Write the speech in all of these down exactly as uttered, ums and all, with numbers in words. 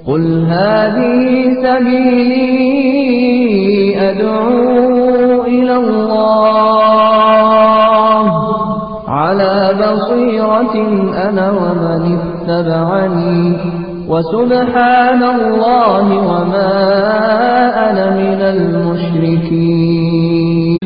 قل هذه سبيلي أدعو إلى الله على بصيرة أنا ومن اتبعني وسبحان الله وما أنا من المشركين.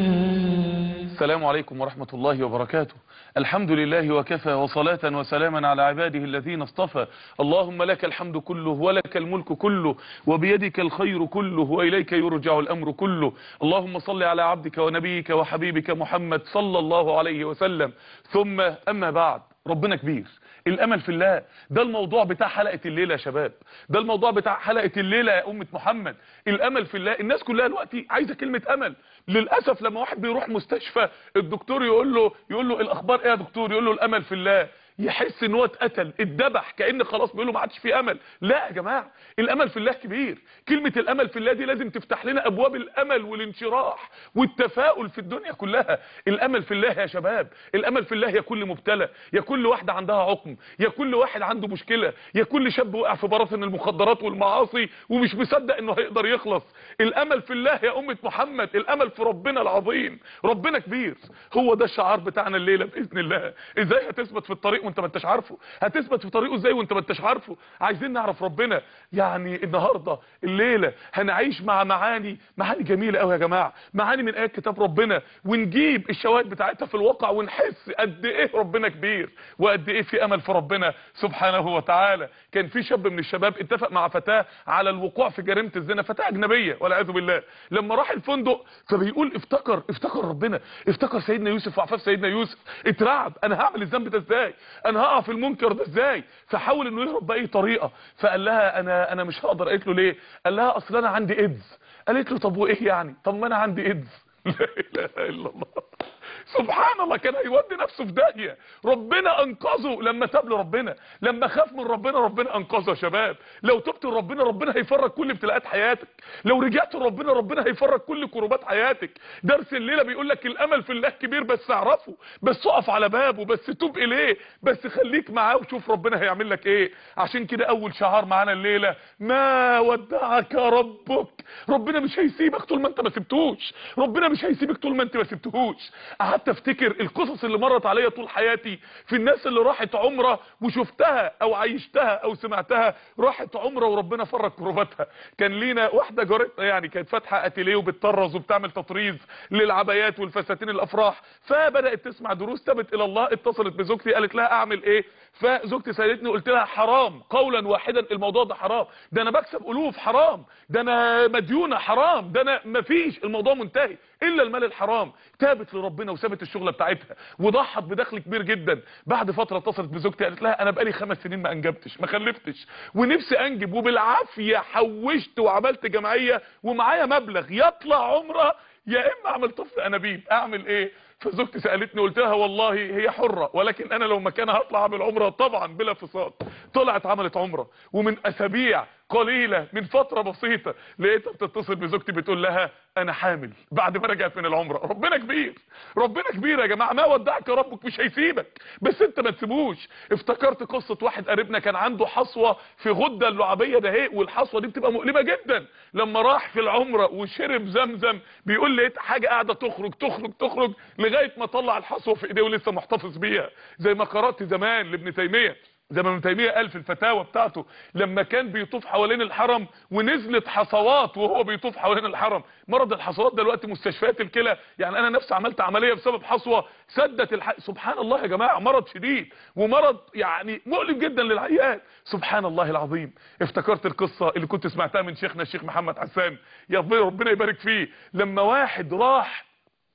السلام عليكم ورحمة الله وبركاته. الحمد لله وكفى وصلاة وسلاما على عباده الذين اصطفى. اللهم لك الحمد كله ولك الملك كله وبيدك الخير كله وإليك يرجع الأمر كله. اللهم صل على عبدك ونبيك وحبيبك محمد صلى الله عليه وسلم. ثم أما بعد، ربنا كبير، الامل في الله ده الموضوع بتاع حلقة الليلة يا شباب، ده الموضوع بتاع حلقة الليلة يا أمة محمد. الامل في الله. الناس كلها دلوقتي عايزة كلمة امل. للأسف لما واحد بيروح مستشفى الدكتور يقول له يقول له الاخبار ايه يا دكتور، يقول له الامل في الله، يحس ان هو اتقتل اتذبح، كأن خلاص بيقول له ما عادش في امل. لا يا جماعه، الامل في الله كبير. كلمه الامل في الله دي لازم تفتح لنا ابواب الامل والانشراح والتفاؤل في الدنيا كلها. الامل في الله يا شباب، الامل في الله يا كل مبتلى، يا كل واحده عندها عقم، يا كل واحد عنده مشكله، يا كل شاب وقع في براثن المخدرات والمعاصي ومش مصدق انه هيقدر يخلص. الامل في الله يا امه محمد، الامل في ربنا العظيم. ربنا كبير، هو ده الشعار بتاعنا الليله باذن الله. ازاي هتثبت في الطريق وانت ما انتش عارفه؟ هتثبت في طريقه ازاي وانت ما انتش عارفه؟ عايزين نعرف ربنا. يعني النهارده الليله هنعيش مع معاني معاني جميله قوي يا جماعه، معاني من ايات كتاب ربنا، ونجيب الشواهد بتاعتها في الواقع ونحس قد ايه ربنا كبير وقد ايه في امل في ربنا سبحانه وتعالى. كان في شاب من الشباب اتفق مع فتاه على الوقوع في جريمه الزنا، فتاه اجنبيه والعياذ بالله. لما راح الفندق فبيقول افتكر افتكر ربنا، افتكر سيدنا يوسف وعفاف سيدنا يوسف، اترعب انا هعمل الذنب ده ازاي، انا هقع في المنكر ده ازاي، فحاول انه يهرب باي طريقه. فقال لها انا انا مش هقدر. قالت له ليه؟ قال لها اصل انا عندي ايدز. قالت له طب وايه يعني؟ طب ما انا عندي ايدز. لا اله الا الله، سبحان الله. كان هيودي نفسه في داهيه، ربنا انقذه لما تاب لربنا، لما خاف من ربنا ربنا انقذه يا شباب. لو تبت لربنا ربنا هيفرج كل ابتلاءات حياتك، لو رجعت لربنا ربنا هيفرج كل كروبات حياتك. درس الليله بيقول لك الامل في الله كبير، بس اعرفه، بس اقف على بابه، بس توب اليه، بس خليك معاه وشوف ربنا هيعمل لك ايه. عشان كده اول شعار معانا الليله ما ودعك ربك. ربنا مش هيسيبك طول ما انت ما سبتوش، ربنا مش هيسيبك طول ما انت ما سبتهوش. قعدت افتكر القصص اللي مرت عليا طول حياتي في الناس اللي راحت عمره وشفتها او عايشتها او سمعتها، راحت عمره وربنا فرج كروباتها. كان لينا واحده جارتنا يعني كانت فاتحه اتيليه وبتطرز وبتعمل تطريز للعبايات والفساتين الافراح، فبدات تسمع دروس تبت الى الله. اتصلت بزوجتي قالت لها اعمل ايه؟ فزوجتي سالتني قلت لها حرام قولا واحدا، الموضوع ده حرام، ده انا بكسب الوف، حرام، ده انا مديونه، حرام، ده انا مفيش، الموضوع منتهي الا المال الحرام. تابت لربنا وسابت الشغله بتاعتها وضحت بدخل كبير جدا. بعد فتره اتصلت بزوجتي قالت لها انا بقالي خمس سنين ما انجبتش، ما خلفتش، ونفسي انجب، وبالعافيه حوشت وعملت جمعيه ومعايا مبلغ يطلع عمره يا اما اعمل طفل انابيب، اعمل ايه؟ فزوجتي سالتني قلت لها والله هي حره، ولكن انا لو مكانها هطلع اعمل عمره طبعا بلا فصال. طلعت عملت عمره، ومن اسابيع قليله من فتره بسيطه لقيتها بتتصل بزوجتي بتقول لها انا حامل بعد ما رجعت من العمره. ربنا كبير، ربنا كبير يا جماعه. ما ودعك ربك، مش هيسيبك، بس انت ما تسيبوش. افتكرت قصه واحد قريبنا كان عنده حصوه في غده اللعابيه ده اهي، والحصوه دي بتبقى مؤلمه جدا. لما راح في العمره وشرب زمزم بيقول لقيت حاجه قاعده تخرج تخرج تخرج لغايه ما طلع الحصوه في ايديه ولسه محتفظ بيها. زي ما قرات زمان لابن تيميه، زي ما ابن تيميه قال في الفتاوى بتاعته لما كان بيطوف حوالين الحرم ونزلت حصوات وهو بيطوف حوالين الحرم. مرض الحصوات دلوقتي مستشفيات الكلى، يعني انا نفسي عملت عمليه بسبب حصوه سدت الح... سبحان الله يا جماعه، مرض شديد ومرض يعني مؤلم جدا للعيان. سبحان الله العظيم. افتكرت القصه اللي كنت سمعتها من شيخنا الشيخ محمد حسان، يا ربنا يبارك فيه، لما واحد راح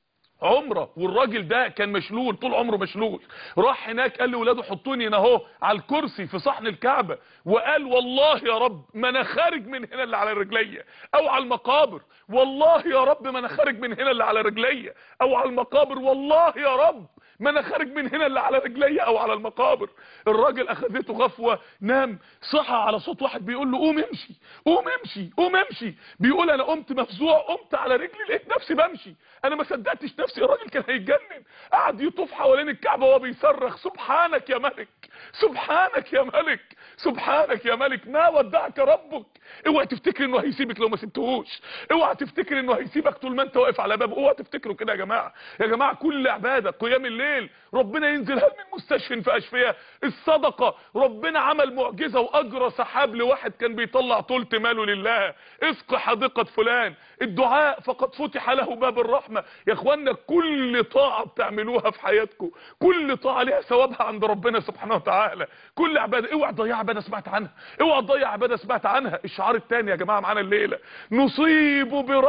عمره والراجل ده كان مشلول طول عمره مشلول، راح هناك قال لاولاده حطوني هنا اهو على الكرسي في صحن الكعبه، وقال والله يا رب ما انا خارج من هنا اللي على رجليا او على المقابر، والله يا رب ما انا خارج من هنا اللي على رجليا او على المقابر، والله يا رب ما انا خارج من هنا اللي على رجلي او على المقابر. الراجل اخذته غفوه، نام، صحى على صوت واحد بيقول له قوم امشي قوم امشي قوم امشي. بيقول انا قمت مفزوع، قمت على رجلي لقيت نفسي بمشي، انا ما صدقتش نفسي. الراجل كان هيتجنن، قعد يطوف حوالين الكعبه وهو بيصرخ سبحانك يا ملك، سبحانك يا ملك، سبحانك يا ملك، ما ودعك ربك. اوعى تفتكر انه هيسيبك لو ما سبتهوش، اوعى تفتكر انه هيسيبك طول ما انت واقف على بابه، اوعى تفتكروا كده يا جماعه. يا جماعه كل عباده، قيام الليل ربنا ينزل هل من مستشفى في اشفياء، الصدقه ربنا عمل معجزه واجرى سحاب لواحد كان بيطلع ثلث ماله لله، اسق حديقه فلان، الدعاء فقد فتح له باب الرحمه. يا اخوانا كل طاعه بتعملوها في حياتكم، كل طاعه ليها ثوابها عند ربنا سبحانه وتعالى. كل عباده، اوعى تضيع عباده سمعت عنها، اوعى تضيع عباده سمعت عنها. الشعار الثاني يا جماعه معانا الليله، نصيب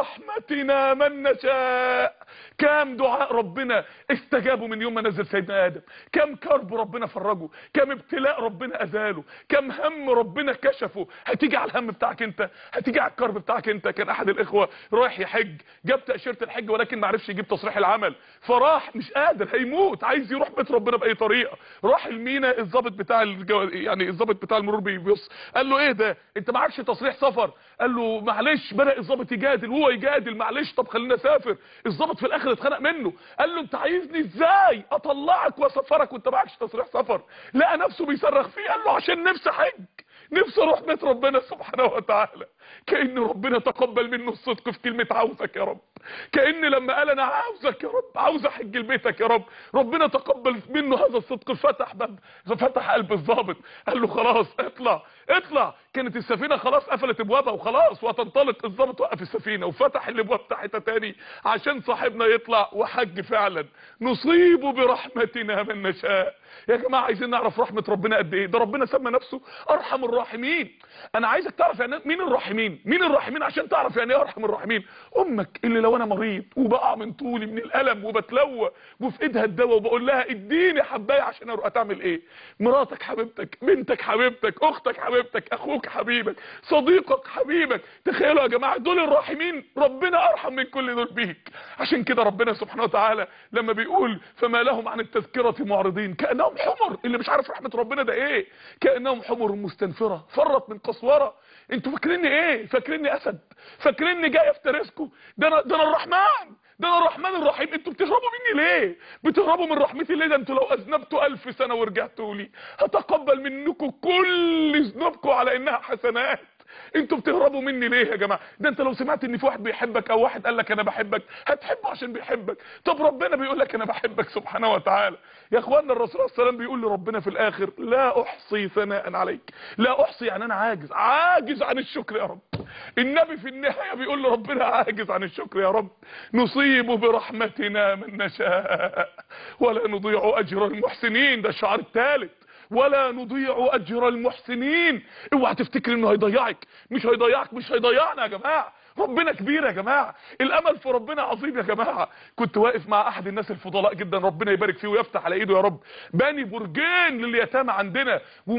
برحمتنا من نشاء. كام دعاء ربنا استجابوا من يوم ما نزل سيدنا ادم، كم كرب ربنا فرجه، كم ابتلاء ربنا ازاله، كم هم ربنا كشفه. هتيجي على الهم بتاعك انت، هتيجي على الكرب بتاعك انت. كان احد الاخوه رايح يحج، جاب تاشيره الحج ولكن ما عرفش يجيب تصريح العمل، فراح مش قادر هيموت، عايز يروح بيت ربنا باي طريقه. راح المينا، الضابط بتاع الجو... يعني الضابط بتاع المرور بيبص، قال له ايه ده انت معكش تصريح سفر؟ قال له معلش. بدا الضابط يجادل وهو يجادل، معلش طب خلينا اسافر. الضابط في الاخر اتخنق منه، قال له انت عايزني ازاي اطلعك واسفرك وانت معكش تصريح سفر؟ لقى نفسه بيصرخ فيه، قال له عشان نفسي حج، نفسي اروح بيت ربنا سبحانه وتعالى. كأن ربنا تقبل منه الصدق في كلمة عاوزك يا رب، كأن لما قال انا عاوزك يا رب، عاوز احج لبيتك يا رب، ربنا تقبل منه هذا الصدق، فتح باب، فتح قلب الضابط، قال له خلاص اطلع اطلع. كانت السفينه خلاص قفلت ابوابها وخلاص وهتنطلق، الضابط وقف السفينه وفتح الابواب بتاعتها تاني عشان صاحبنا يطلع وحج فعلا. نصيب برحمتنا من نشاء. يا جماعه عايزين نعرف رحمه ربنا قد ايه. ده ربنا سمى نفسه ارحم الراحمين. انا عايزك تعرف يعني مين الراحمين، مين الراحمين عشان تعرف يعني ايه ارحم الراحمين. امك اللي لو انا مريض وبقع من طولي من الالم وبتلوى وفي ايدها الدواء وبقول لها اديني حبايه عشان اروح، هتعمل ايه؟ مراتك حبيبتك، بنتك حبيبتك، اختك حبيبتك، اخوك حبيبك، صديقك حبيبك. تخيلوا يا جماعه دول الراحمين، ربنا ارحم من كل دول بيك. عشان كده ربنا سبحانه وتعالى لما بيقول فما لهم عن التذكره معرضين كانهم حمر، اللي مش عارف رحمه ربنا ده ايه، كانهم حمر مستنفره فرت من قسوره. انتوا فاكريني ايه؟ فاكريني اسد؟ فاكريني جاي افترسكم؟ ده انا ده انا الرحمن، ده انا الرحمن الرحيم. انتوا بتهربوا مني ليه؟ بتهربوا من رحمتي ليه؟ ده انتوا لو اذنبتوا الف سنه ورجعتوا لي هتقبل منكم كل ذنوبكم على انها حسنات. انتوا بتهربوا مني ليه يا جماعه؟ ده انت لو سمعت ان في واحد بيحبك او واحد قال لك انا بحبك هتحبه عشان بيحبك. طب ربنا بيقول لك انا بحبك سبحانه وتعالى. يا اخوانا الرسول صلى الله عليه وسلم بيقول لربنا في الاخر لا احصي ثناء عليك. لا احصي يعني انا عاجز، عاجز عن الشكر يا رب. النبي في النهايه بيقول لربنا عاجز عن الشكر يا رب. نصيب برحمتنا من نشاء ولا نضيع اجر المحسنين. ده الشعار الثالث، ولا نضيع اجر المحسنين. اوعى تفتكر انه هيضيعك، مش هيضيعك، مش هيضيعنا يا جماعه. ربنا كبير يا جماعه، الامل في ربنا عظيم يا جماعه. كنت واقف مع احد الناس الفضلاء جدا ربنا يبارك فيه ويفتح على ايده يا رب، باني برجين لليتامى عندنا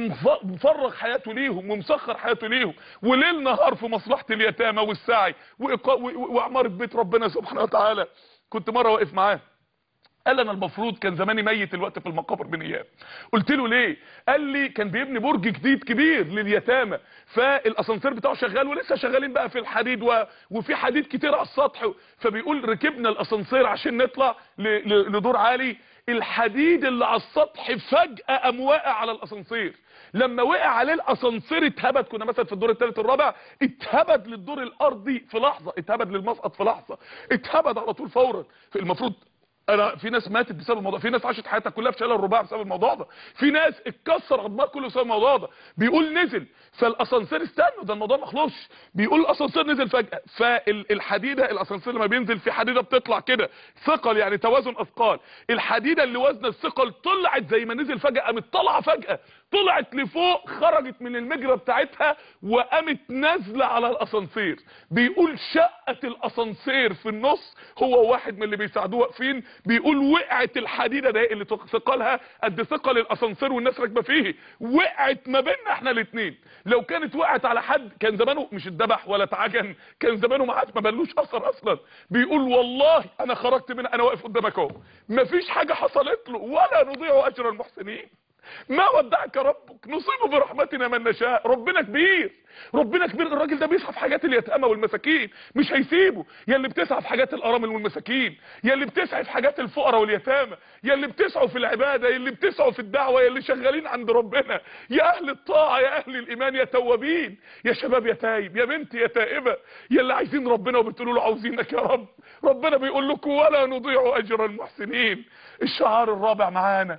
ومفرغ حياته ليهم ومسخر حياته ليهم وليل نهار في مصلحه اليتامى والسعي واعمار بيت ربنا سبحانه وتعالى. كنت مره واقف معاه قال انا المفروض كان زماني ميت الوقت في المقابر من ايام. قلت له ليه؟ قال لي كان بيبني برج جديد كبير لليتامى، فالاسانسير بتاعه شغال ولسه شغالين بقى في الحديد و... وفي حديد كتير على السطح، فبيقول ركبنا الاسانسير عشان نطلع ل... ل... لدور عالي، الحديد اللي على السطح فجأة قام واقع على الاسانسير. لما وقع عليه الاسانسير اتهبد، كنا مثلا في الدور الثالث الرابع، اتهبد للدور الارضي في لحظه، اتهبد للمسقط في لحظه، اتهبد على طول فورا. المفروض انا في ناس ماتت بسبب الموضوع، في ناس عاشت حياتها كلها في شلل الرباع بسبب الموضوع ده، في ناس اتكسر عظمها كله بسبب الموضوع ده. بيقول نزل فالاسانسير استنوا ده الموضوع ما خلصش، بيقول الاسانسير نزل فجأة، فالحديده الاسانسير لما بينزل في حديده بتطلع كده ثقل يعني توازن اثقال، الحديده اللي وزن الثقل طلعت زي ما نزل فجأة قامت طالعه فجأة طلعت لفوق، خرجت من المجرى بتاعتها وقامت نازله على الاسانسير. بيقول شقه الاسانسير في النص، هو واحد من اللي بيساعدوه واقفين، بيقول وقعت الحديده ده اللي ثقلها قد ثقل الاسانسير والناس راكبه فيه، وقعت ما بيننا احنا الاثنين. لو كانت وقعت على حد كان زمانه مش اتذبح ولا اتعجن، كان زمانه ما عادش ما بلوش اثر اصلا. بيقول والله انا خرجت من انا واقف قدامك اهو، مفيش حاجه حصلت له ولا نضيع اجر المحسنين. ما ودعك ربك، نصيب برحمتنا من نشاء. ربنا كبير، ربنا كبير. الراجل ده بيسعى في حاجات اليتامى والمساكين، مش هيسيبه. يا اللي بتسعى في حاجات الارامل والمساكين، يا اللي بتسعى في حاجات الفقراء واليتامى، يا اللي بتسعوا في العباده، يا اللي بتسعوا في الدعوه، يا اللي شغالين عند ربنا، يا اهل الطاعه، يا اهل الايمان، يا توابين، يا شباب، يا تايب، يا بنت، يا تائبه، يا اللي عايزين ربنا وبتقولوا له عاوزينك يا رب. ربنا بيقول لكم ولا نضيع اجر المحسنين. الشعار الرابع معانا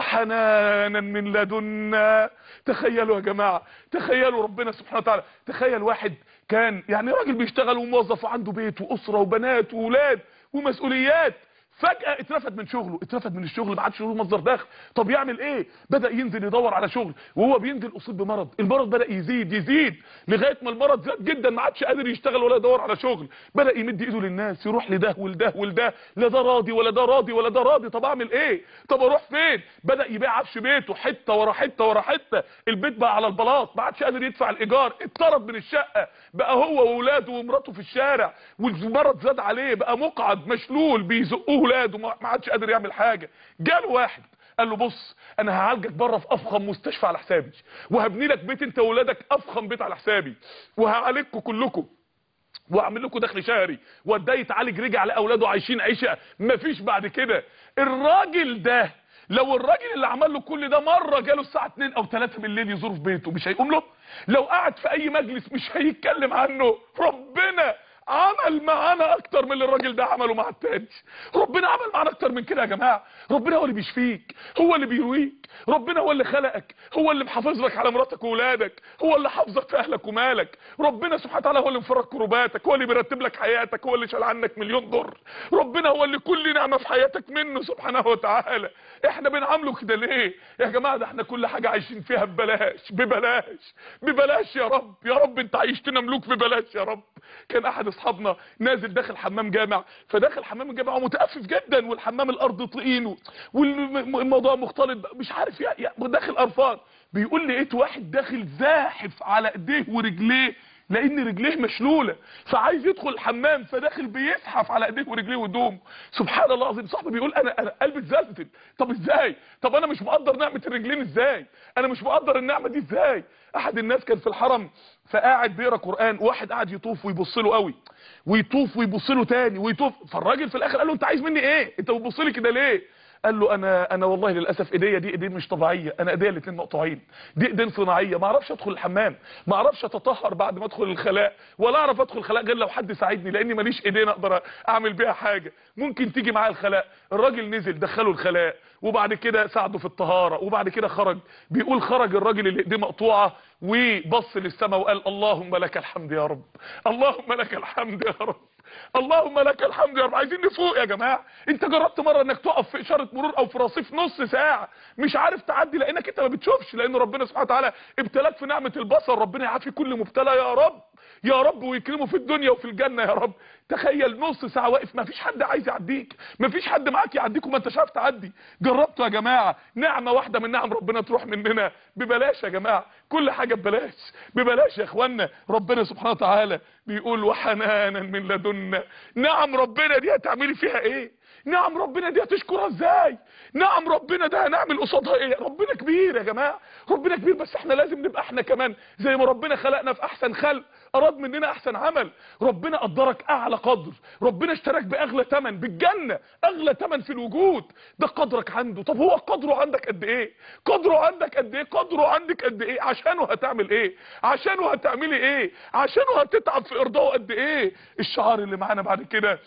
وحنانا من لدنا. تخيلوا يا جماعه، تخيلوا ربنا سبحانه وتعالى. تخيل واحد كان يعني راجل بيشتغل وموظف وعنده بيت واسره وبنات واولاد ومسؤوليات، فجأة اترفد من شغله، اترفد من الشغل، ما عادش له مصدر دخل. طب يعمل ايه؟ بدأ ينزل يدور على شغل، وهو بينزل اصيب بمرض، المرض بدأ يزيد يزيد لغايه ما المرض زاد جدا، ما عادش قادر يشتغل ولا يدور على شغل. بدأ يمد ايده للناس، يروح لده ولده ولده، لا ده راضي ولا ده راضي ولا ده راضي. طب اعمل ايه؟ طب اروح فين؟ بدأ يبيع عفش بيته حته ورا حته ورا حته، البيت بقى على البلاط، ما عادش قادر يدفع الايجار، اتطرد من الشقه، بقى هو واولاده ومراته في الشارع، والمرض زاد عليه، بقى مقعد مشلول بيزقوه ولاده، ما عادش قادر يعمل حاجه. جاله واحد قال له بص انا هعالجك بره في افخم مستشفى على حسابي، وهبني لك بيت انت واولادك افخم بيت على حسابي، وهعالجكم كلكم واعمل لكم دخل شهري. وده يتعالج، رجع على اولاده عايشين عيشه مفيش بعد كده. الراجل ده لو الراجل اللي عمل له كل ده مره جاله الساعه اتنين او تلاتة بالليل يزوره في بيته، مش هيقوم له؟ لو قعد في اي مجلس مش هيتكلم عنه؟ ربنا عمل معانا اكتر من اللي الراجل ده عمله مع التاني. ربنا عمل معانا اكتر من كده يا جماعه. ربنا هو اللي بيشفيك، هو اللي بيرويك، ربنا هو اللي خلقك، هو اللي محافظ لك على مراتك واولادك، هو اللي حافظك في اهلك ومالك. ربنا سبحانه وتعالى هو اللي مفرج كروباتك، هو اللي بيرتب لك حياتك، هو اللي شال عنك مليون ضر. ربنا هو اللي كل نعمه في حياتك منه سبحانه وتعالى. احنا بنعامله كده ليه يا جماعه؟ ده احنا كل حاجه عايشين فيها ببلاش ببلاش ببلاش. يا رب يا رب انت عيشتنا ملوك ببلاش يا رب. كان احد اصحابنا نازل داخل حمام جامع، فداخل حمام الجامع متأفف جدا، والحمام الارض طين والموضوع مختلط، مش عارف يعني داخل قرفان. بيقول لي لقيت واحد داخل زاحف على ايديه ورجليه لان رجليه مشلوله، فعايز يدخل الحمام، فداخل بيزحف على ايديه ورجليه وهدومه. سبحان الله العظيم. صاحبي بيقول انا انا قلبي اتزلزل. طب ازاي؟ طب انا مش مقدر نعمه الرجلين ازاي؟ انا مش مقدر النعمه دي ازاي؟ احد الناس كان في الحرم فقاعد بيقرا قران، واحد قاعد يطوف ويبص له قوي، ويطوف ويبص له تاني ويطوف. فالراجل في الاخر قال له انت عايز مني ايه؟ انت بتبص لي كده ليه؟ قال له انا انا والله للاسف ايديا دي ايدين مش طبيعيه، انا ايديا الاثنين مقطوعين، دي ايدين صناعيه، ما اعرفش ادخل الحمام، ما اعرفش اتطهر بعد ما ادخل الخلاء، ولا اعرف ادخل الخلاء غير لو حد ساعدني، لاني ماليش ايدين اقدر اعمل بيها حاجه. ممكن تيجي معايا الخلاء؟ الراجل نزل دخله الخلاء، وبعد كده ساعده في الطهاره، وبعد كده خرج. بيقول خرج الراجل اللي ايديه مقطوعه وبص للسماء وقال اللهم لك الحمد يا رب، اللهم لك الحمد يا رب، اللهم لك الحمد يا رب. عايزين نفوق يا جماعه. انت جربت مره انك تقف في اشاره مرور او في رصيف نص ساعه مش عارف تعدي لانك انت ما بتشوفش، لان ربنا سبحانه وتعالى ابتلاك في نعمه البصر. ربنا يعافي كل مبتلى يا رب يا رب، ويكرمه في الدنيا وفي الجنه يا رب. تخيل نص ساعه واقف، ما فيش حد عايز يعديك، ما فيش حد معاك يعديك وما انتش عارف تعدي. جربتوا يا جماعه نعمه واحده من نعم ربنا تروح مننا ببلاش يا جماعه؟ كل حاجه ببلاش ببلاش يا اخوانا. ربنا سبحانه وتعالى بيقول وحنانا من لدنا. نعم ربنا دي هتعملي فيها ايه؟ نعم ربنا دي هتشكرها ازاي؟ نعم ربنا ده هنعمل قصادها ايه؟ ربنا كبير يا جماعه، ربنا كبير، بس احنا لازم نبقى احنا كمان زي ما ربنا خلقنا في احسن خلق، اراد مننا احسن عمل. ربنا قدرك اعلى قدر، ربنا اشتراك باغلى ثمن بالجنه، اغلى ثمن في الوجود، ده قدرك عنده. طب هو قدره عندك قد ايه؟ قدره عندك قد ايه؟ قدره عندك قد ايه؟ عشانه هتعمل ايه؟ عشانه هتعملي ايه؟ عشانه هتتعب في ارضائه قد ايه؟ الشعار اللي معانا بعد كده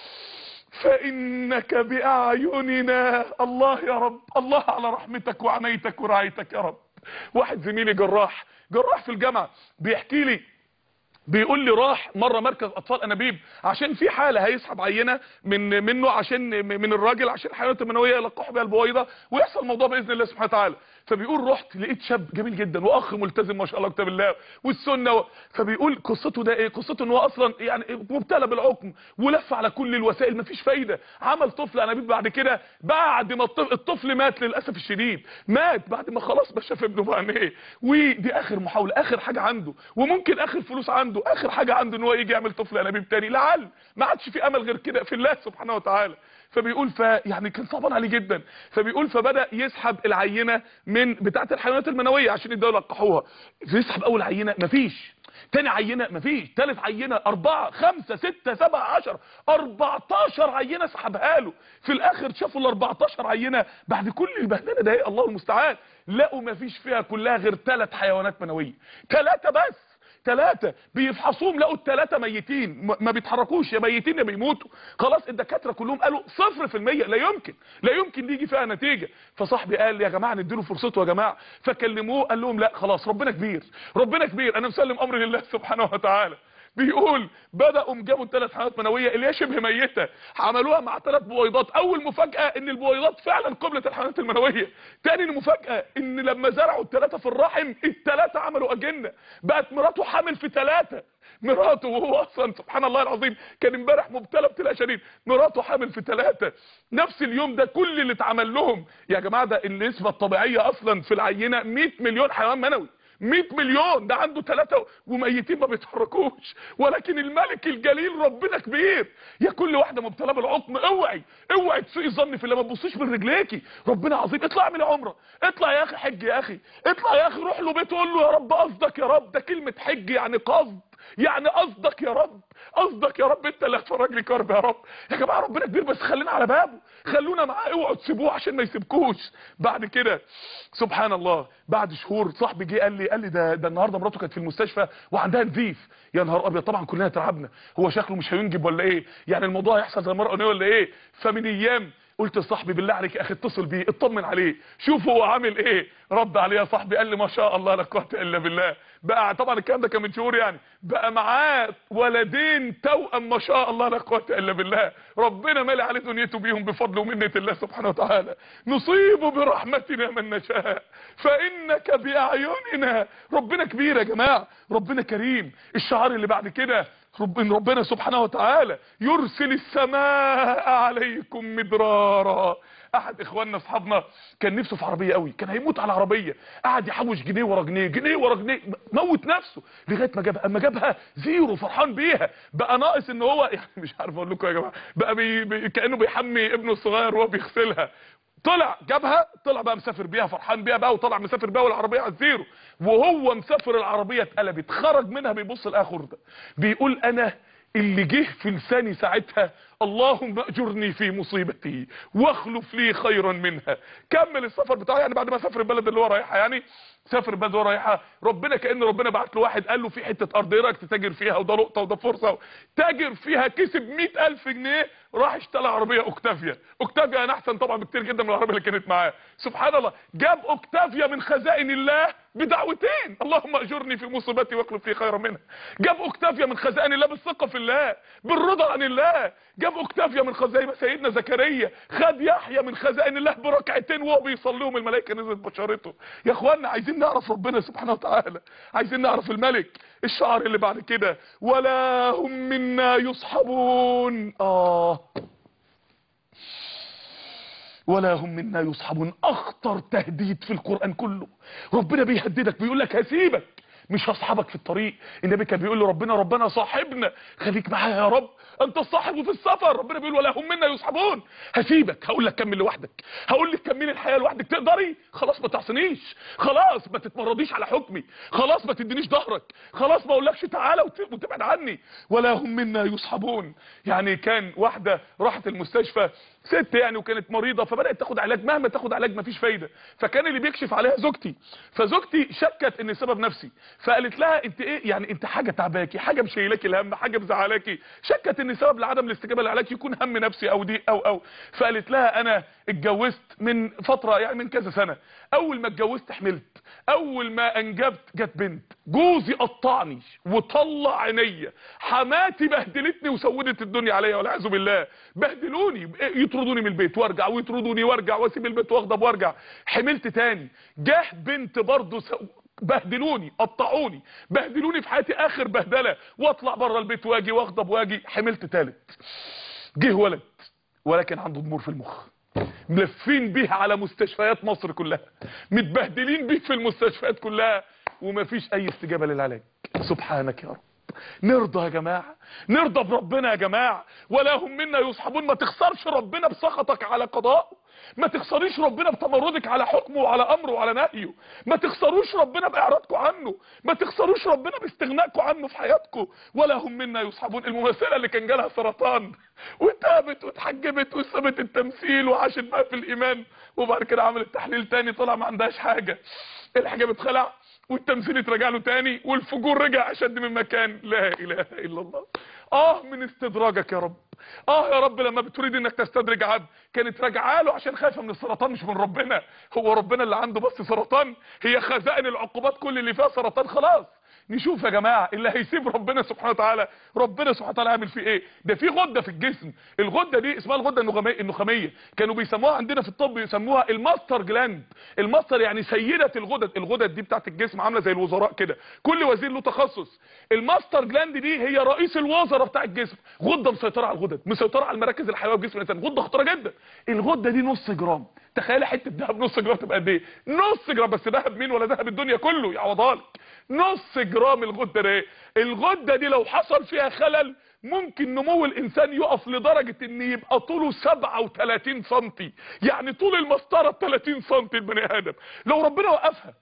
فإنك بأعيننا. الله يا رب، الله على رحمتك وعنايتك ورعايتك يا رب. واحد زميلي جراح جراح في الجامعة بيحكي لي، بيقول لي راح مره مركز اطفال انابيب عشان في حاله هيسحب عينه من منه عشان من الراجل عشان الحيوانات المنويه يلقحوا بيها البويضه ويحصل الموضوع باذن الله سبحانه وتعالى. فبيقول رحت لقيت شاب جميل جدا واخ ملتزم ما شاء الله كتاب الله والسنه و... فبيقول قصته ده ايه؟ قصته ان هو اصلا يعني مبتلى بالعقم ولف على كل الوسائل مفيش فايده، عمل طفل انابيب بعد كده، بعد ما الطفل مات للاسف الشديد، مات بعد ما خلاص ما شاف ابنه بعينيه، ودي اخر محاوله، اخر حاجه عنده، وممكن اخر فلوس عنده، اخر حاجه عنده ان هو يجي يعمل طفل انابيب تاني، لعل ما عادش في امل غير كده في الله سبحانه وتعالى. فبيقول ف يعني كان صعبان عليه جدا، فبيقول فبدا يسحب العينه من بتاعه الحيوانات المنويه عشان يدوا يلقحوها، يسحب اول عينه مفيش، تاني عينه مفيش، تالت عينه اربعه خمسه سته سبعه عشره اربعتاشر عينه سحبها له، في الاخر شافوا ال اربعتاشر عينه بعد كل البهدله ده ايه الله المستعان، لقوا مفيش فيها كلها غير ثلاث حيوانات منويه، ثلاثه بس، ثلاثة بيفحصوهم لقوا الثلاثة ميتين ما بيتحركوش، يا ميتين يا بيموتوا، خلاص الدكاترة كلهم قالوا صفر في المية لا يمكن لا يمكن يجي فيها نتيجة. فصاحبي قال يا جماعة نديله فرصته يا جماعة، فكلموه قال لهم لا خلاص ربنا كبير ربنا كبير انا مسلم امري لله سبحانه وتعالى. بيقول بدأوا جابوا ثلاث حيوانات منويه اللي هي شبه ميته، عملوها مع ثلاث بويضات، اول مفاجاه ان البويضات فعلا قبلت الحيوانات المنويه، تاني مفاجاه ان لما زرعوا الثلاثه في الرحم الثلاثه عملوا اجنه، بقت مراته حامل في ثلاثه، مراته وهو اصلا سبحان الله العظيم كان امبارح مبتلى ابتلاء شديد، مراته حامل في ثلاثه نفس اليوم ده. كل اللي اتعمل لهم يا جماعه ده النسبه الطبيعيه اصلا في العينه مية مليون حيوان منوي، مية مليون، ده عنده ثلاثة وميتين ما بيتحركوش، ولكن الملك الجليل ربنا كبير. يا كل واحده مبتلاه بالعقم اوعي اوعي تسوقي الظن في الله، ما تبصيش من رجليكي، ربنا عظيم، اطلع اعمل عمره، اطلع يا اخي حج يا اخي، اطلع يا اخي روح له بيت قول له يا رب قصدك يا رب، ده كلمه حج يعني قصد، يعني قصدك يا رب، قصدك يا رب انت اللي هتفرج لي كرب يا رب. يا جماعه ربنا كبير بس خلينا على بابه، خلونا معاه، اوعوا تسيبوه عشان ما يسيبكوش. بعد كده سبحان الله بعد شهور صاحبي جه قال لي قال لي ده ده النهارده مراته كانت في المستشفى وعندها نزيف. يا نهار ابيض، طبعا كلنا اترعبنا، هو شكله مش هينجب ولا ايه؟ يعني الموضوع هيحصل زي المرأة ولا ايه؟ فمن ايام قلت لصاحبي بالله عليك يا اخي اتصل بيه اطمن عليه شوف هو عامل ايه. رد عليه يا صاحبي قال لي ما شاء الله لا قوه الا بالله، بقى طبعا الكلام ده كان من شهور يعني، بقى معاه ولدين توأم ما شاء الله لا قوه الا بالله، ربنا مالي عليه دنيته بيهم بفضل ومنه الله سبحانه وتعالى. نصيب برحمتنا من نشاء فانك باعيننا، ربنا كبير يا جماعه، ربنا كريم. الشعار اللي بعد كده ربنا ربنا سبحانه وتعالى يرسل السماء عليكم مدرارا. احد اخواننا اصحابنا كان نفسه في عربيه قوي، كان هيموت على عربيه، قعد يحوش جنيه ورا جنيه جنيه ورا جنيه، موت نفسه لغايه ما جابها، اما جابها زيرو فرحان بيها، بقى ناقص ان هو يعني مش عارف اقول لكم يا جماعه، بقى بي بي كانه بيحمي ابنه الصغير وهو بيغسلها، طلع جابها طلع بقى مسافر بيها فرحان بيها بقى، وطلع مسافر بيها والعربيه على الزيرو، وهو مسافر العربيه اتقلبت، خرج منها بيبص الاخر ده بيقول انا اللي جه في لساني ساعتها اللهم اجرني في مصيبتي واخلف لي خيرا منها. كمل السفر بتاعه يعني بعد ما سافر البلد اللي هو رايحها، يعني سافر البلد اللي هو رايحها، ربنا كأن ربنا بعت له واحد قال له في حته ارض ايه رايك تتاجر فيها، وده نقطه وده فرصه، تاجر فيها كسب مئة الف جنيه، راح اشترى عربيه اوكتافيا، اوكتافيا انا احسن طبعا بكتير جدا من العربيه اللي كانت معاه، سبحان الله جاب اوكتافيا من خزائن الله بدعوتين اللهم اجرني في مصيبتي واخلف لي خيرا منها، جاب اوكتافيا من خزائن الله بالثقه في الله بالرضا عن الله، جاب اوكتافيا من خزائن سيدنا زكريا، خد يحيى من خزائن الله بركعتين وهو بيصليهم الملائكه نزلت بشارته. يا اخوانا عايزين نعرف ربنا سبحانه وتعالى، عايزين نعرف الملك. الشعار اللي بعد كده ولا هم منا يصحبون، اه ولا هم منا يصحبون، اخطر تهديد في القرآن كله، ربنا بيهددك بيقول لك هسيبك مش هصحبك في الطريق. النبي كان بيقول له ربنا ربنا صاحبنا خليك معايا يا رب، انت الصاحب في السفر، ربنا بيقول ولا هم منا يصحبون، هسيبك هقول لك كمل لوحدك، هقول لك كملي الحياه لوحدك، تقدري خلاص ما تعصنيش، خلاص ما تتمرديش على حكمي، خلاص ما تدينيش ظهرك، خلاص ما اقولكش تعالى وتبعد عني. ولا هم منا يصحبون، يعني كان واحده راحت المستشفى ست يعني وكانت مريضه، فبدات تاخد علاج، مهما تاخد علاج مفيش فايده، فكان اللي بيكشف عليها زوجتي، فزوجتي شكت ان السبب نفسي، فقالت لها انت ايه يعني انت حاجه تعباكي، حاجه مشيلاكي الهم، حاجه مزعلاكي، شكت ان سبب لعدم الاستجابه للعلاج يكون هم نفسي او دي او او فقالت لها انا اتجوزت من فتره يعني من كذا سنه، اول ما اتجوزت حملت، اول ما انجبت جت بنت، جوزي قطعني وطلع عينيا، حماتي بهدلتني وسودت الدنيا عليا والعياذ بالله، بهدلوني ويطردوني من البيت وارجع، ويطردوني وارجع، واسيب البيت واغضب وارجع. حملت تاني، جه بنت برضه س... بهدلوني، قطعوني، بهدلوني في حياتي اخر بهدله، واطلع بره البيت واجي واغضب واجي. حملت تالت، جه ولد ولكن عنده ضمور في المخ، ملفين بيه على مستشفيات مصر كلها، متبهدلين بيه في المستشفيات كلها، ومفيش اي استجابه للعلاج. سبحانك يا رب. نرضى يا جماعه، نرضى بربنا يا جماعه. ولا هم منا يصحبون. ما تخسرش ربنا بسخطك على قضائه، ما تخسريش ربنا بتمردك على حكمه وعلى امره وعلى نهيه، ما تخسروش ربنا باعراضكم عنه، ما تخسروش ربنا باستغنائكم عنه في حياتكم. ولا هم منا يصحبون. الممثله اللي كان جالها سرطان وتابت واتحجبت وسابت التمثيل وعاشت بقى في الايمان، وبعد كده عملت تحليل تاني طلع ما عندهاش حاجه، الحجاب اتخلع والتمثيل اترجع له تاني والفجور رجع اشد من مكان. لا اله الا الله. اه من استدراجك يا رب. اه يا رب لما بتريد انك تستدرج عبد كانت راجعه له عشان خايفه من السرطان مش من ربنا. هو ربنا اللي عنده بس سرطان؟ هي خزائن العقوبات كل اللي فيها سرطان خلاص. نشوف يا جماعه اللي هيسيب ربنا سبحانه وتعالى، ربنا سبحانه وتعالى عامل فيه ايه. ده في غده في الجسم، الغده دي اسمها الغده النخاميه، النخاميه كانوا بيسموها عندنا في الطب يسموها الماستر جلاند. الماستر يعني سيده الغدد. الغدد دي بتاعت الجسم عامله زي الوزراء كده، كل وزير له تخصص. الماستر جلاند دي هي رئيس الوزراء بتاع الجسم، غده مسيطره على الغدد، مسيطره على المراكز الحيويه في جسم الانسان، غده خطيره جدا. الغده دي نص جرام، تخيل حته ذهب نص جرام تبقى قد ايه؟ نص جرام. بس ذهب مين ولا ذهب الدنيا كله يعوضها لك. نص جرام الغده دي. الغده دي لو حصل فيها خلل ممكن نمو الانسان يقف لدرجه ان يبقى طوله سبعة وتلاتين سنتي، يعني طول المسطره تلاتين سنتي البني ادم. لو ربنا وقفها،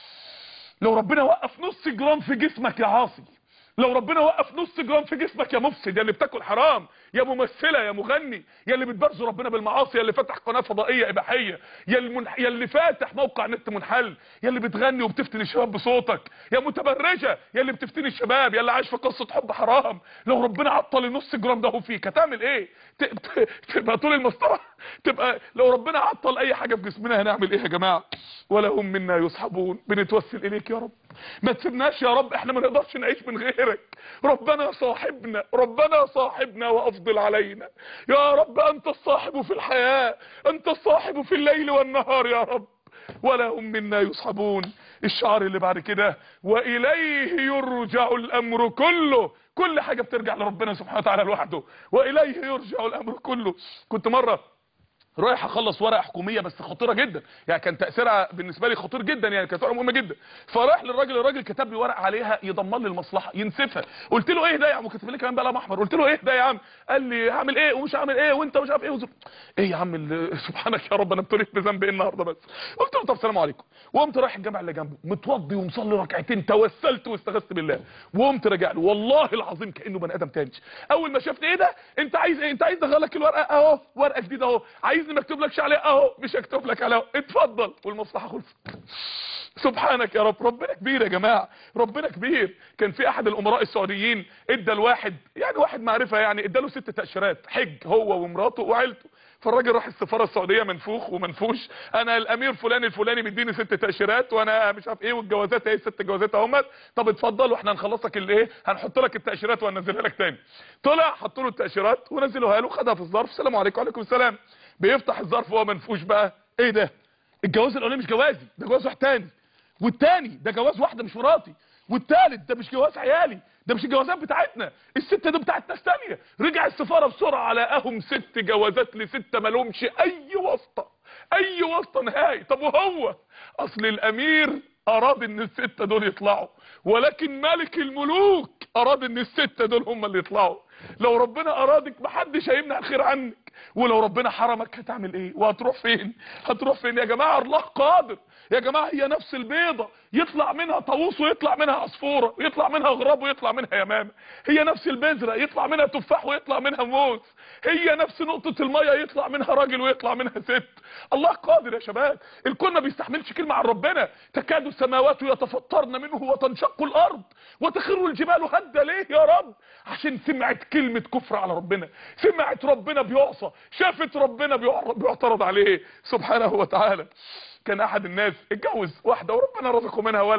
لو ربنا وقف نص جرام في جسمك يا عاصي، لو ربنا وقف نص جرام في جسمك يا مفسد، يا اللي بتاكل حرام، يا ممثله، يا مغني، يا اللي بتبرز ربنا بالمعاصي، يا اللي فاتح قناه فضائيه اباحيه، يا المنح... يا اللي فاتح موقع نت منحل، يا اللي بتغني وبتفتن الشباب بصوتك، يا متبرجه، يا اللي بتفتن الشباب، يا اللي عايش في قصه حب حرام. لو ربنا عطل النص جرام ده هو فيك هتعمل ايه؟ ت... ت... تبقى طول المسطره، تبقى لو ربنا عطل اي حاجه في جسمنا هنعمل ايه يا جماعه؟ ولا هم منا يصحبون. بنتوسل اليك يا رب، ما تسيبناش يا رب، احنا ما نقدرش نعيش من غيرك. ربنا صاحبنا، ربنا صاحبنا وافضل علينا يا رب. انت الصاحب في الحياه، انت الصاحب في الليل والنهار يا رب. ولا هم منا يصحبون. الشعار اللي بعد كده واليه يرجع الامر كله، كل حاجه بترجع لربنا سبحانه وتعالى لوحده. واليه يرجع الامر كله. كنت مره رايح اخلص ورقه حكوميه بس خطيره جدا، يعني كان تاثيرها بالنسبه لي خطير جدا، يعني كانت ورقه مهمه جدا. فرايح للراجل، الراجل كتب لي ورقه عليها يضمن لي المصلحه ينسفها. قلت له ايه ده يا عم؟ كاتب لي كمان بقلم احمر. قلت له ايه ده يا عم؟ قال لي هعمل ايه ومش هعمل ايه وانت مش عارف ايه وزر... ايه يا عم ال... سبحانك يا رب انا ابتليت بذنب ايه النهارده بس. قلت له طب سلام عليكم، وقمت رايح الجامع اللي جنبه متوضي ومصلي ركعتين، توسلت واستغثت بالله، وقمت راجع له والله العظيم كانه بني ادم تاني. اول ما شافني ايه ده انت عايز ايه؟ انت عايز ادخلك الورقه اهو، ورقه جديده اهو، عايزني ما اكتبلكش عليها اهو، مش هكتب لك عليها، اتفضل، والمصلحه خلصت. سبحانك يا رب. ربنا كبير يا جماعه، ربنا كبير. كان في احد الامراء السعوديين ادى الواحد، يعني واحد معرفه، يعني اداله ست تاشيرات حج هو ومراته وعيلته. فالراجل راح السفاره السعوديه منفوخ ومنفوش، انا الامير فلان الفلاني مديني ست تاشيرات وانا مش عارف ايه، والجوازات اهي ست جوازات اهمت، طب اتفضل واحنا هنخلص لك الايه، هنحط لك التاشيرات وهننزلها لك تاني. طلع حطوا له التاشيرات ونزلوها له، خدها في الظرف، السلام عليكم. وعليكم السلام. بيفتح الظرف وهو منفوش بقى، ايه ده؟ الجواز الاولاني مش جوازي، ده جواز واحد تاني، والتاني ده جواز واحده مش مراتي، والتالت ده مش جواز عيالي، ده مش الجوازات بتاعتنا، الستة دي بتاعت ناس تانية. رجع السفارة بسرعة لقاهم ست جوازات لستة مالهمش اي واسطة، اي واسطة نهائي. طب وهو اصل الامير اراد ان الستة دول يطلعوا، ولكن ملك الملوك اراد ان الستة دول هم اللي يطلعوا. لو ربنا ارادك محدش هيمنع الخير عنك، ولو ربنا حرمك هتعمل ايه وهتروح فين؟ هتروح فين يا جماعه؟ الله قادر يا جماعه. هي نفس البيضه يطلع منها طاووس ويطلع منها عصفوره ويطلع منها غراب ويطلع منها يمامه، هي نفس البذره يطلع منها تفاح ويطلع منها موز، هي نفس نقطه الميه يطلع منها راجل ويطلع منها ست. الله قادر يا شباب. الكون ما بيستحملش كلمه عن ربنا. تكاد السماوات يتفطرن منه وتنشق الارض وتخر الجبال هدا. ليه يا رب؟ عشان سمعت كلمه كفر على ربنا، سمعت ربنا بيعصى، شافت ربنا بيعترض عليه سبحانه وتعالى. كان احد الناس اتجوز واحده وربنا رزقه منها ولد،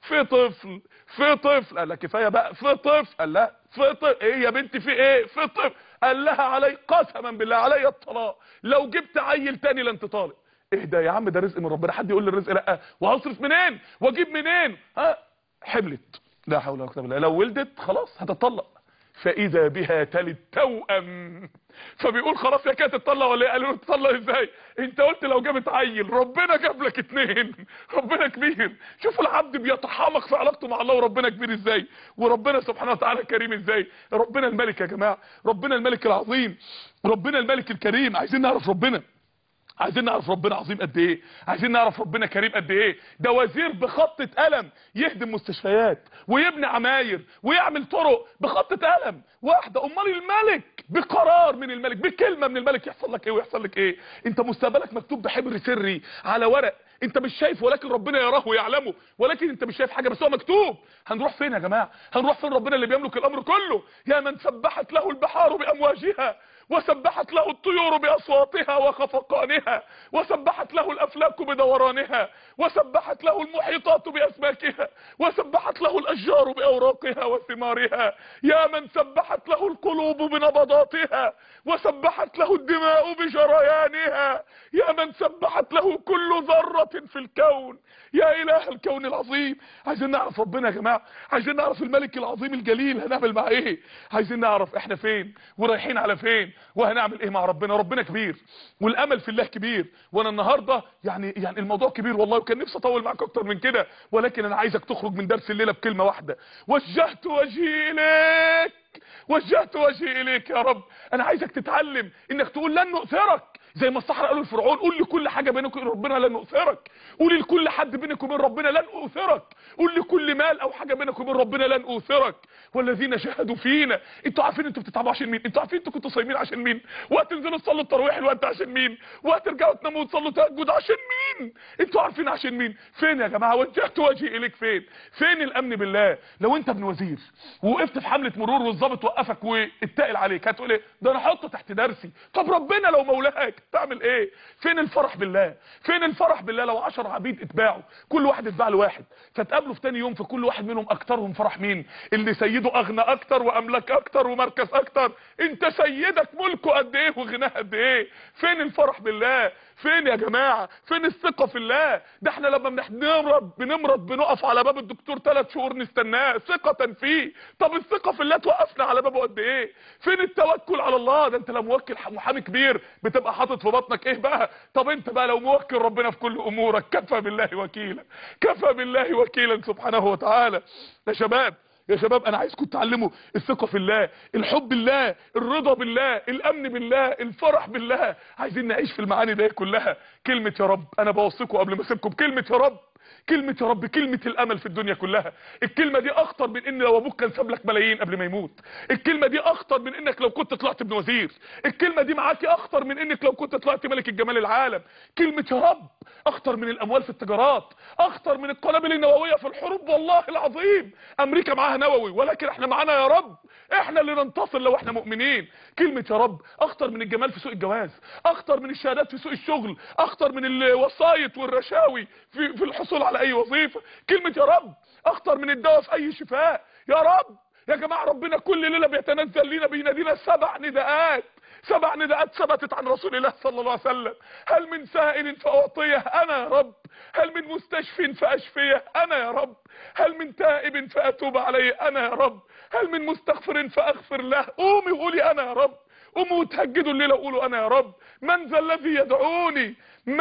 في طفل في طفل قال لها كفايه بقى، في طفل قال لها في طفل ايه يا بنتي في ايه في طفل قال لها علي قسما بالله علي الطلاق لو جبت عيل تاني لن تطالق. اهدى يا عم، ده رزق من ربنا، حد يقول لي الرزق لا وهصرف منين واجيب منين؟ ها حملت، لا حول ولا قوه الا بالله، لو ولدت خلاص هتطلق، فاذا بها تلد توأم. فبيقول خلاص يا كانت تطلق ولا ايه؟ قالوا له تطلق ازاي؟ انت قلت لو جابت عيل، ربنا جاب لك اتنين، ربنا كبير. شوفوا العبد بيتحامق في علاقته مع الله وربنا كبير ازاي، وربنا سبحانه وتعالى كريم ازاي. ربنا الملك يا جماعه، ربنا الملك العظيم، ربنا الملك الكريم. عايزين نعرف ربنا، عايزين نعرف ربنا عظيم قد ايه، عايزين نعرف ربنا كريم قد ايه. ده وزير بخطة قلم يهدم مستشفيات ويبني عماير ويعمل طرق بخطة قلم واحدة. امال الملك بقرار من الملك، بكلمة من الملك يحصل لك ايه ويحصل لك ايه. انت مستقبلك مكتوب بحبر سري على ورق انت مش شايف، ولكن ربنا يراه ويعلمه، ولكن انت مش شايف حاجة بس هو مكتوب. هنروح فين يا جماعة؟ هنروح فين؟ ربنا اللي بيملك الامر كله. يا من سبحت له البحار بامواجها وسبحت له الطيور باصواتها وخفقانها وسبحت له الافلاك بدورانها وسبحت له المحيطات باسماكها وسبحت له الاشجار باوراقها وثمارها. يا من سبحت له القلوب بنبضاتها وسبحت له الدماء بجريانها. يا من سبحت له كل ذرة في الكون. يا اله الكون العظيم. عايزين نعرف ربنا يا جماعه، عايزين نعرف الملك العظيم الجليل هنعمل معاه ايه، عايزين نعرف احنا فين ورايحين على فين وهنعمل ايه مع ربنا. ربنا كبير والامل في الله كبير. وانا النهارده يعني يعني الموضوع كبير والله، وكان نفسي اطول معاك اكتر من كده، ولكن انا عايزك تخرج من درس الليله بكلمه واحده: وجهت وجهي اليك، وجهت وجهي اليك يا رب. انا عايزك تتعلم انك تقول لن نؤثرك، زي ما الصحراء قالوا لفرعون: قول لكل حاجه بينك وبين ربنا لن نؤثرك. قول لكل حد بينك وبين ربنا لن اؤثرك. قول لكل مال او حاجه بينك وبين ربنا لن اؤثرك. والذين جاهدوا فينا. انتوا عارفين انتوا بتتعبوا عشان مين؟ انتوا عارفين انتوا كنتوا صايمين عشان مين؟ وهتنزلوا تصلوا التراويح الوقت عشان مين؟ وهترجعوا تناموا وتصلوا تهجد عشان مين؟ انتوا عارفين عشان مين؟ فين يا جماعه وجهت وجهي اليك؟ فين فين الامن بالله؟ لو انت ابن وزير ووقفت في حمله مرور والظابط وقفك واتقل عليك، هتقول ايه؟ ده انا احطه تحت درسي. طب ربنا لو مولاك تعمل ايه؟ فين الفرح بالله؟ فين الفرح بالله لو عشر عبيد اتباعوا، كل واحد اتباع لواحد، فتقابلوا في تاني يوم فكل واحد منهم اكترهم فرح مين؟ اللي سيده اغنى اكتر واملاك اكتر ومركز اكتر. انت سيدك ملكه قد ايه وغناه قد ايه؟ فين الفرح بالله؟ فين يا جماعه؟ فين الثقه في الله؟ ده احنا لما بنمرض بنمرض بنقف على باب الدكتور ثلاث شهور نستناه ثقه فيه. طب الثقه في الله توقفنا على بابه قد ايه؟ فين التوكل على الله؟ ده انت لو موكل محامي كبير بتبقى حاطط في بطنك ايه بقى؟ طب انت بقى لو موكل ربنا في كل امورك، كفى بالله وكيلا، كفى بالله وكيلا سبحانه وتعالى. يا شباب يا شباب انا عايزكم تتعلموا الثقه في الله، الحب بالله، الرضا بالله، الامن بالله، الفرح بالله. عايزين نعيش في المعاني دي كلها. كلمه يا رب، انا بوصيكم قبل ما اسيبكم بكلمه يا رب، كلمة يا رب كلمة الامل في الدنيا كلها. الكلمة دي اخطر من ان لو ابوك كان ساب لك ملايين قبل ما يموت. الكلمة دي اخطر من انك لو كنت طلعت ابن وزير. الكلمة دي معاكي اخطر من انك لو كنت طلعت ملك الجمال العالم. كلمة يا رب اخطر من الاموال في التجارات، اخطر من القنابل النووية في الحروب. والله العظيم امريكا معاها نووي ولكن احنا معانا يا رب، احنا اللي ننتصر لو احنا مؤمنين. كلمة يا رب اخطر من الجمال في سوق الجواز، اخطر من الشهادات في سوق الشغل، اخطر من الوسايط والرشاوي في, في الحصول على اي وظيفة. كلمة يا رب اخطر من الدواء في اي شفاء. يا رب يا جماعة ربنا كل ليلة بيتنزل لنا بينادينا سبع نداءات، سبع نداءات ثبتت عن رسول الله صلى الله عليه وسلم: هل من سائل فاعطيه انا يا رب، هل من مستشف فاشفيه انا يا رب، هل من تائب فاتوب عليه انا يا رب، هل من مستغفر فاغفر له. قومي وقولي انا يا رب، قوموا وتهجدوا الليله وقولوا انا يا رب. من ذا الذي يدعوني؟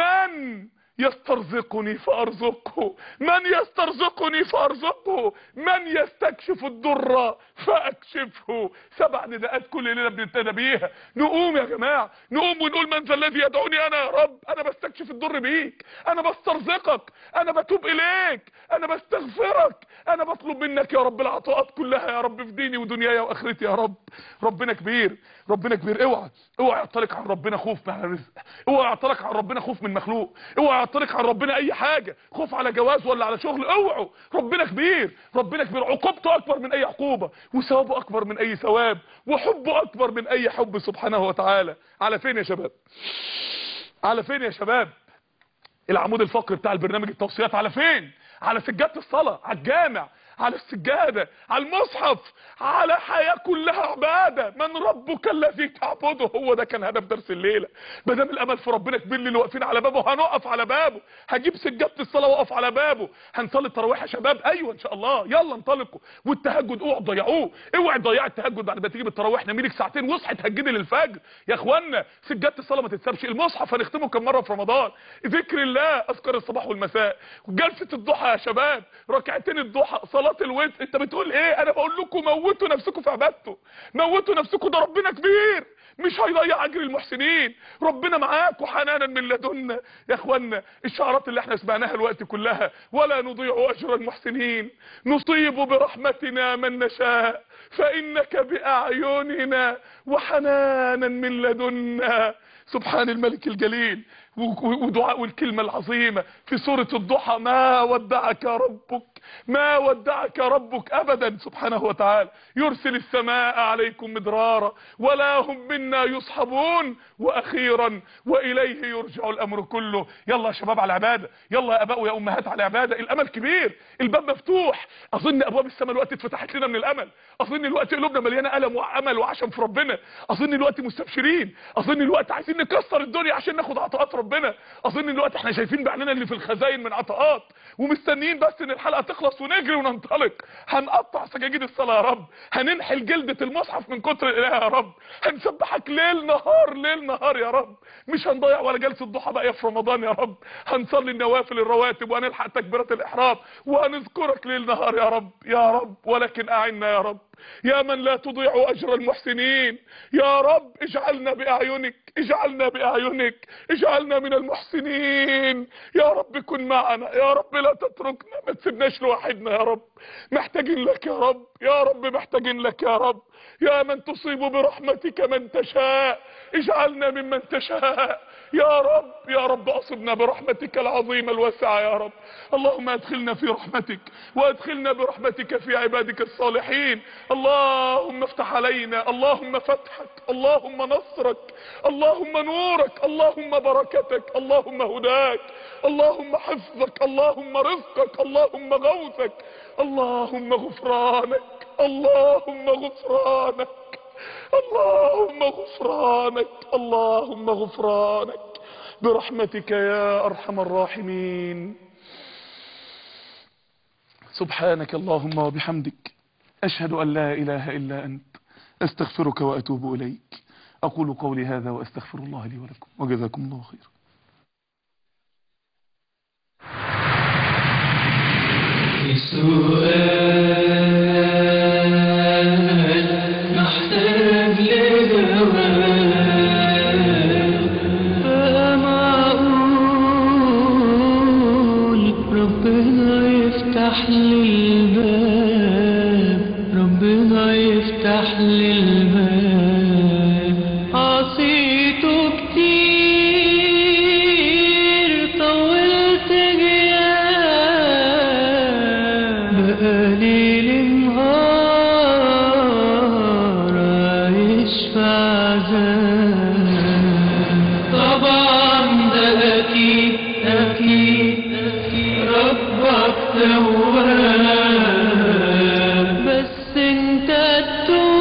من يسترزقني فارزقه، من يسترزقني فارزقه، من يستكشف الضر فاكشفه. سبع نداءات كل ليله بنتنادى بيها. نقوم يا جماعه، نقوم ونقول من ذا الذي يدعوني؟ انا يا رب، انا بستكشف الضر بيك، انا بسترزقك، انا بتوب اليك، انا بستغفرك، انا بطلب منك يا رب العطاءات كلها يا رب في ديني ودنياي واخرتي يا رب. ربنا كبير، ربنا كبير. اوعى اوعى يعطلك عن ربنا خوف من الرزق، اوعى يعطلك عن ربنا خوف من مخلوق، اوعى يعطلك عن ربنا اي حاجه، خوف على جواز ولا على شغل. اوعوا، ربنا كبير، ربنا كبير. عقوبته اكبر من اي عقوبه، وثوابه اكبر من اي ثواب، وحبه اكبر من اي حب سبحانه وتعالى. على فين يا شباب؟ على فين يا شباب؟ العمود الفقري بتاع البرنامج التوصيات على فين؟ على سجادة الصلاة، على الجامع، على السجادة، على المصحف، على حياة كلها عبادة. من ربك الذي تعبده؟ هو ده كان هدف درس الليلة. ما دام الامل في ربنا كبير اللي واقفين على بابه هنقف على بابه، هجيب سجادة الصلاة واقف على بابه. هنصلي التراويح يا شباب؟ ايوه ان شاء الله، يلا انطلقوا. والتهجد اوعوا تضيعوه، اوعي تضيعي التهجد بعد ما تيجي بالتراويح. نامي لك ساعتين واصحي تهجدي للفجر يا اخوانا. سجادة الصلاة ما تتسابش. المصحف هنختمه كم مرة في رمضان؟ ذكر الله، اذكار الصباح والمساء، جلسة الضحى يا شباب، ركعتين الضحى، صلاة الوتر. انت بتقول ايه؟ انا بقول لكم موتوا نفسكم في عبادته، موتوا نفسكم، ده ربنا كبير مش هيضيع اجر المحسنين. ربنا معاك وحنانا من لدنا يا اخوانا. الشعارات اللي احنا سمعناها الوقت كلها، ولا نضيع اجر المحسنين، نصيب برحمتنا من نشاء فانك باعيننا وحنانا من لدنا. سبحان الملك الجليل. ودعاء والكلمة العظيمة في سورة الضحى، ما ودعك ربك، ما ودعك ربك ابدا سبحانه وتعالى. يرسل السماء عليكم مدرارا ولا هم منا يصحبون واخيرا واليه يرجع الامر كله. يلا يا شباب على العباده، يلا يا اباء ويا امهات على العباده. الامل كبير، الباب مفتوح. اظن ابواب السماء الوقت اتفتحت لنا من الامل. اظن الوقت قلوبنا مليانه الم وامل وعشم في ربنا. اظن الوقت مستبشرين. اظن الوقت عايزين نكسر الدنيا عشان ناخد عطاءات ربنا. اظن الوقت احنا شايفين بعيننا اللي في الخزاين من عطاءات ومستنيين بس ان الحلقه تخلص ونجري وننطلق. هنقطع سجاجيد الصلاه يا رب، هننحل جلده المصحف من كتر الاله يا رب، هنسبحك ليل نهار ليل نهار يا رب. مش هنضيع ولا جلسه ضحى بقى في رمضان يا رب. هنصلي النوافل الرواتب وهنلحق تكبيرات الاحرام وهنذكرك ليل نهار يا رب يا رب. ولكن اعنا يا رب يا من لا تضيع اجر المحسنين. يا رب اجعلنا باعينك، اجعلنا باعينك، اجعلنا من المحسنين يا رب. كن معنا يا رب، لا تتركنا، ما تسيبناش لوحدنا يا رب. محتاجين لك يا رب يا رب، محتاجين لك يا رب. يا من تصيب برحمتك من تشاء اجعلنا ممن تشاء يا رب. يا رب اصبنا برحمتك العظيمة الواسعة يا رب. اللهم ادخلنا في رحمتك وادخلنا برحمتك في عبادك الصالحين. اللهم افتح علينا، اللهم فتحك، اللهم نصرك، اللهم نورك، اللهم بركتك، اللهم هداك، اللهم حفظك، اللهم رزقك، اللهم غوثك، اللهم غفرانك، اللهم غفرانك، اللهم غفرانك، اللهم غفرانك برحمتك يا ارحم الراحمين. سبحانك اللهم وبحمدك، اشهد ان لا اله الا انت، استغفرك واتوب اليك. اقول قولي هذا واستغفر الله لي ولكم، وجزاكم الله خيرا. السؤال محتاج لجواب، فمعقول ربنا يفتح لي الباب، ربنا يفتح لي الباب. عصيته كتير طولت غياب، بقالي لنهار عايش في عذاب. طبعا ده اكيد اكيد ربك تواب، بس انت تتوب